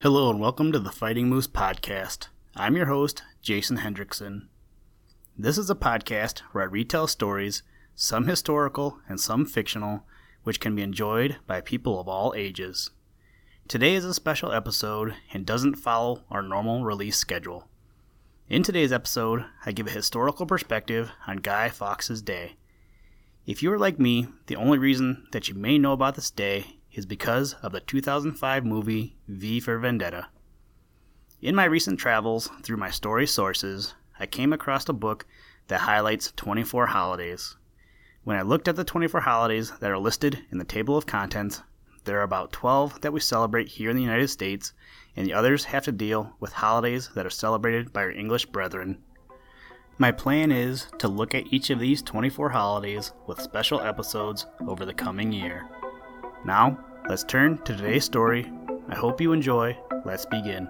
Hello and welcome to the Fighting Moose Podcast. I'm your host, Jason Hendrickson. This is a podcast where I retell stories, some historical and some fictional, which can be enjoyed by people of all ages. Today is a special episode and doesn't follow our normal release schedule. In today's episode, I give a historical perspective on Guy Fawkes' Day. If you are like me, the only reason that you may know about this day is because of the 2005 movie V for Vendetta. In my recent travels through my story sources, I came across a book that highlights 24 holidays. When I looked at the 24 holidays that are listed in the table of contents, there are about 12 that we celebrate here in the United States, and the others have to deal with holidays that are celebrated by our English brethren. My plan is to look at each of these 24 holidays with special episodes over the coming year. Now, let's turn to today's story. I hope you enjoy. Let's begin.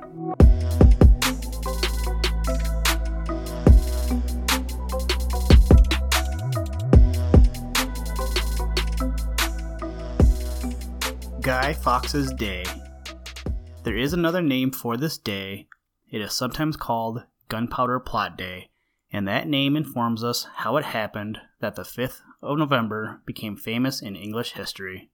Guy Fawkes' Day. There is another name for this day. It is sometimes called Gunpowder Plot Day, and that name informs us how it happened that the 5th of November became famous in English history.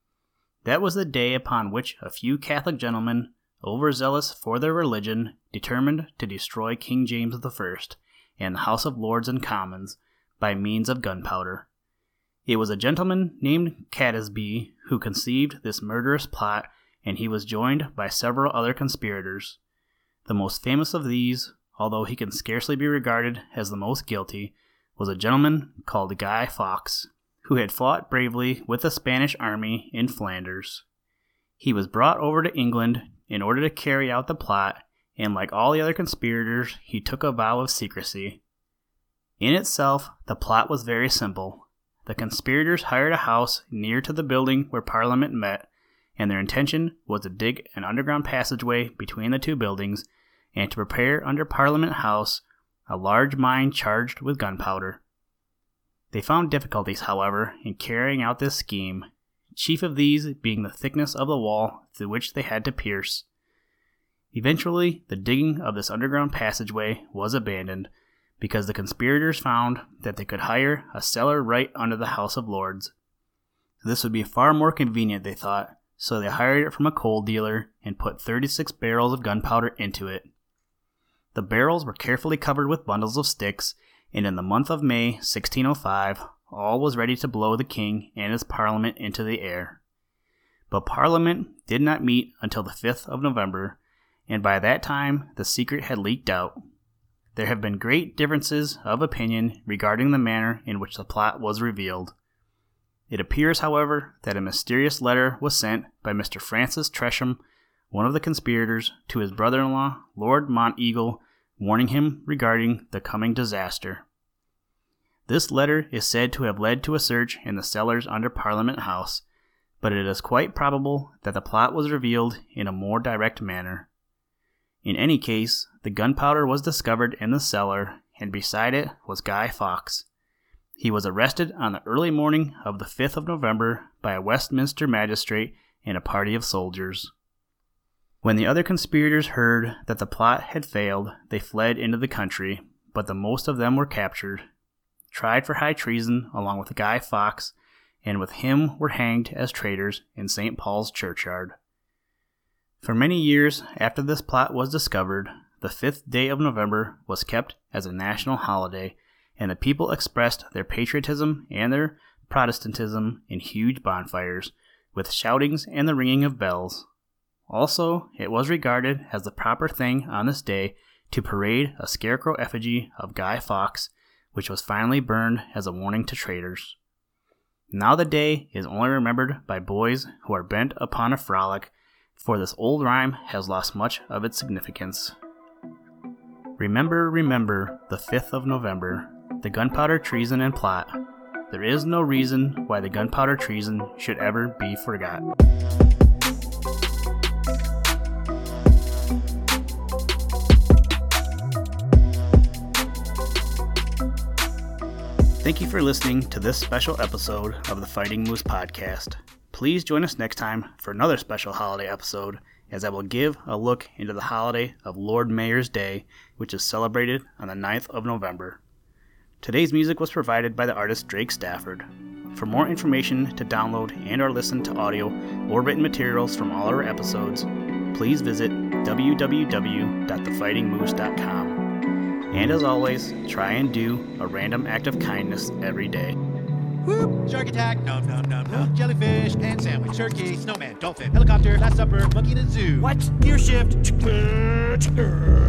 That was the day upon which a few Catholic gentlemen, overzealous for their religion, determined to destroy King James I and the House of Lords and Commons by means of gunpowder. It was a gentleman named Catesby who conceived this murderous plot, and he was joined by several other conspirators. The most famous of these, although he can scarcely be regarded as the most guilty, was a gentleman called Guy Fawkes, who had fought bravely with the Spanish army in Flanders. He was brought over to England in order to carry out the plot, and like all the other conspirators, he took a vow of secrecy. In itself, the plot was very simple. The conspirators hired a house near to the building where Parliament met, and their intention was to dig an underground passageway between the two buildings and to prepare under Parliament House a large mine charged with gunpowder. They found difficulties, however, in carrying out this scheme, chief of these being the thickness of the wall through which they had to pierce. Eventually, the digging of this underground passageway was abandoned because the conspirators found that they could hire a cellar right under the House of Lords. This would be far more convenient, they thought, so they hired it from a coal dealer and put 36 barrels of gunpowder into it. The barrels were carefully covered with bundles of sticks, and in the month of May 1605, all was ready to blow the king and his parliament into the air. But Parliament did not meet until the 5th of November, and by that time the secret had leaked out. There have been great differences of opinion regarding the manner in which the plot was revealed. It appears, however, that a mysterious letter was sent by Mr. Francis Tresham, one of the conspirators, to his brother-in-law, Lord Monteagle, warning him regarding the coming disaster. This letter is said to have led to a search in the cellars under Parliament House, but it is quite probable that the plot was revealed in a more direct manner. In any case, the gunpowder was discovered in the cellar, and beside it was Guy Fawkes. He was arrested on the early morning of the 5th of November by a Westminster magistrate and a party of soldiers. When the other conspirators heard that the plot had failed, they fled into the country, but the most of them were captured, tried for high treason along with Guy Fawkes, and with him were hanged as traitors in St. Paul's churchyard. For many years after this plot was discovered, the 5th day of November was kept as a national holiday, and the people expressed their patriotism and their Protestantism in huge bonfires, with shoutings and the ringing of bells. Also, it was regarded as the proper thing on this day to parade a scarecrow effigy of Guy Fawkes, which was finally burned as a warning to traitors. Now the day is only remembered by boys who are bent upon a frolic, for this old rhyme has lost much of its significance. Remember, remember, the 5th of November, the gunpowder treason and plot. There is no reason why the gunpowder treason should ever be forgot. Thank you for listening to this special episode of the Fighting Moose Podcast. Please join us next time for another special holiday episode, as I will give a look into the holiday of Lord Mayor's Day, which is celebrated on the 9th of November. Today's music was provided by the artist Drake Stafford. For more information to download and or listen to audio or written materials from all our episodes, please visit www.thefightingmoose.com. And as always, try and do a random act of kindness every day. Whoop! Shark attack, nom nom nom nom. Jellyfish, pan sandwich, turkey, snowman, dolphin, helicopter, last supper, monkey in a zoo. What? Gear shift.